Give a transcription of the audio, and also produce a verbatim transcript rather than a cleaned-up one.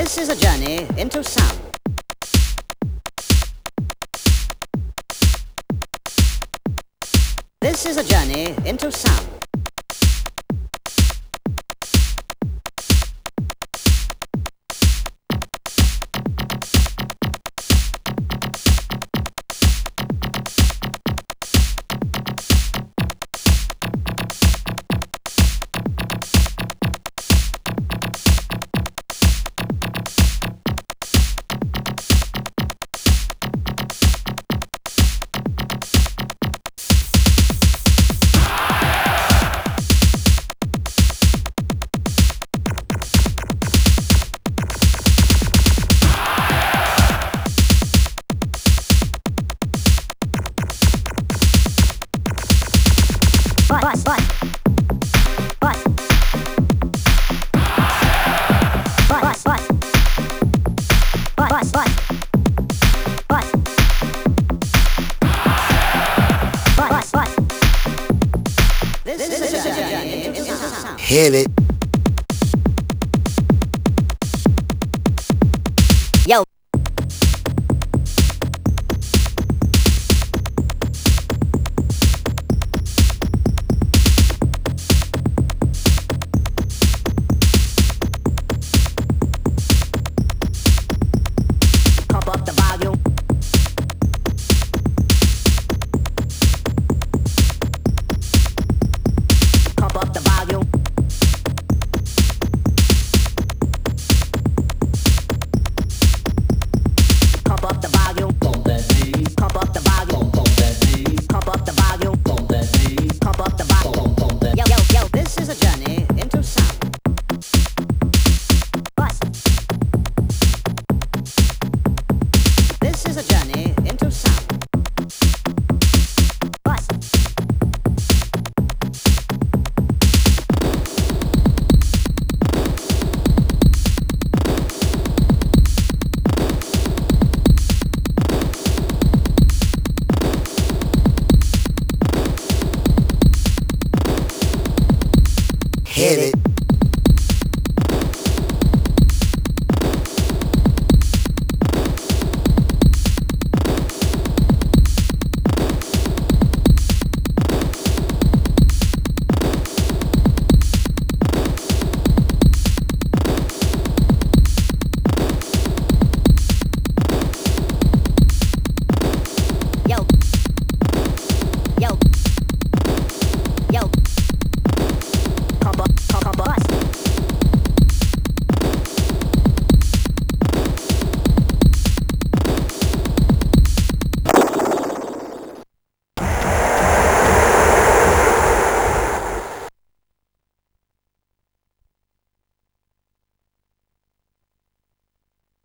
This is a journey into sound. This is a journey into sound. Bus, bus, bus, bus, bus, bus, bus, bus, bus, bus, bus. This is a journey into sound. Hit it. Yo. Up the volume. Pump up the volume. Pump up the volume. Pump that bass. Pump up the volume. Pump that bass. Pump up the volume. Pump that bass. Pump up the volume. Pump pump that. Yo, yo, yo, this is a journey into sound. Bus. This is a journey into sound. Bus. Hit it.